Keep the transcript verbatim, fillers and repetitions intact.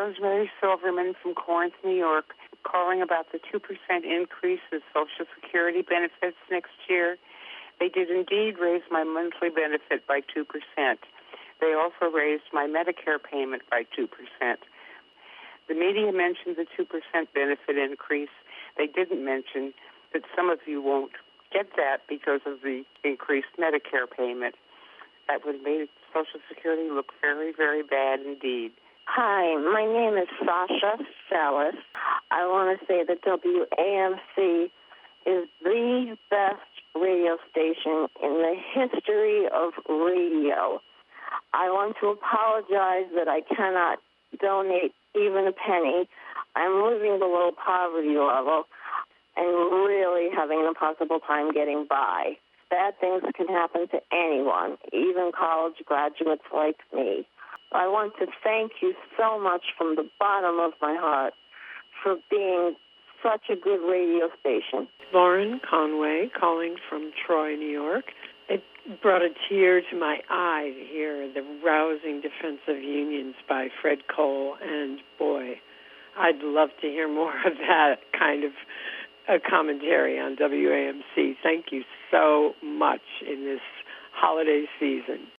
Rosemary Silverman from Corinth, New York, calling about the two percent increase in Social Security benefits next year. They did indeed raise my monthly benefit by two percent. They also raised my Medicare payment by two percent. The media mentioned the two percent benefit increase. They didn't mention that some of you won't get that because of the increased Medicare payment. That would make Social Security look very, very bad indeed. Hi, my name is Sasha Salas. I want to say that W A M C is the best radio station in the history of radio. I want to apologize that I cannot donate even a penny. I'm living below poverty level and really having an impossible time getting by. Bad things can happen to anyone, even college graduates like me. I want to thank you so much from the bottom of my heart for being such a good radio station. Lauren Conway calling from Troy, New York. It brought a tear to my eye to hear the rousing defense of unions by Fred Cole, and boy, I'd love to hear more of that kind of a commentary on W A M C. Thank you so much in this holiday season.